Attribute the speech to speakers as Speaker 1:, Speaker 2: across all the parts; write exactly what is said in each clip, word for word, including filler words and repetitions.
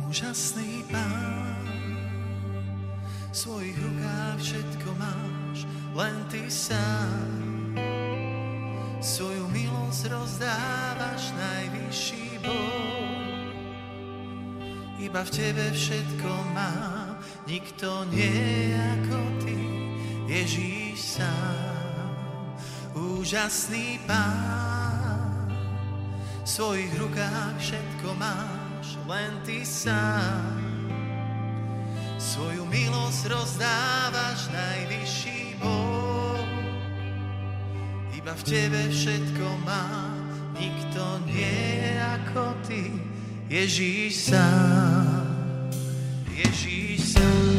Speaker 1: Úžasný Pán, v svojich rukách všetko máš, len Ty sám. Svoju milosť rozdávaš, najvyšší Boh. Iba v Tebe všetko mám, nikto nie ako Ty, Ježíš sám. Úžasný Pán, v svojich rukách všetko máš, len Ty sám. Svoju milosť rozdávaš, najvyšší Boh. Iba v Tebe všetko mám, nikto nie ako Ty, Ježíš sám. Ježíš sám.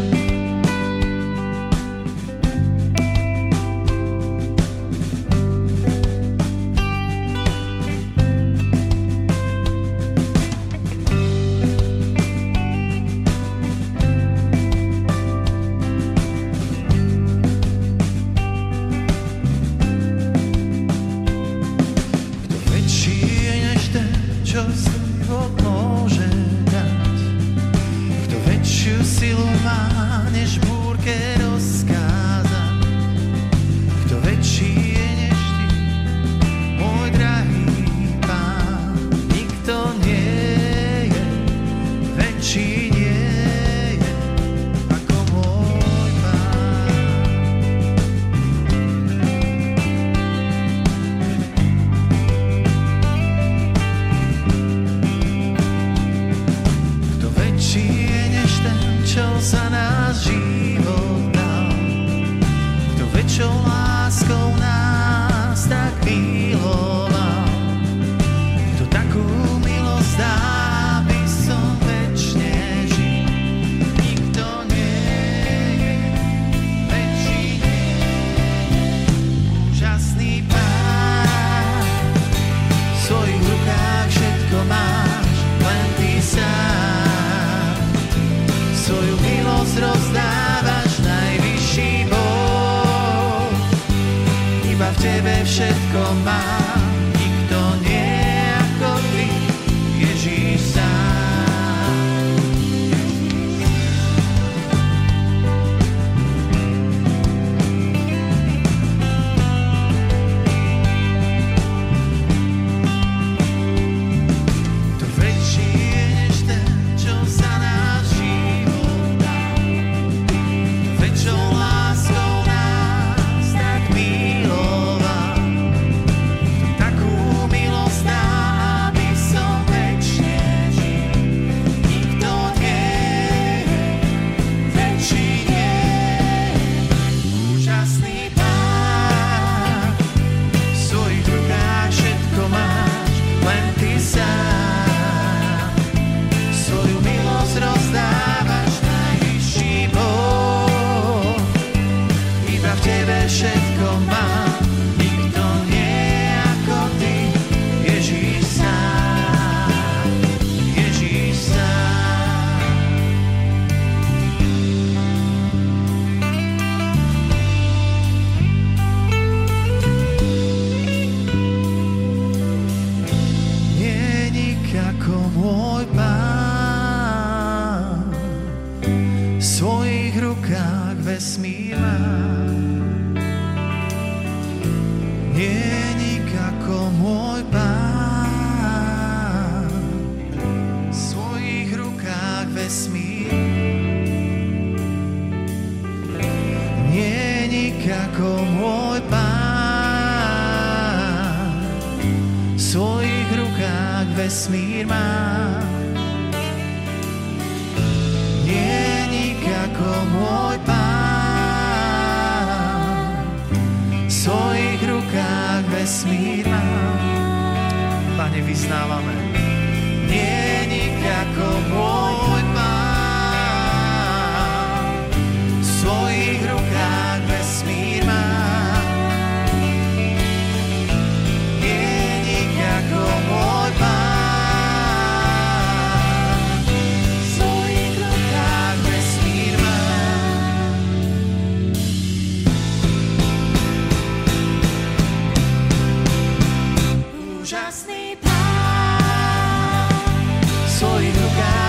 Speaker 2: Úžasný Pán, v svojich rukách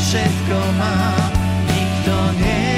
Speaker 1: všetko mám, nikto nie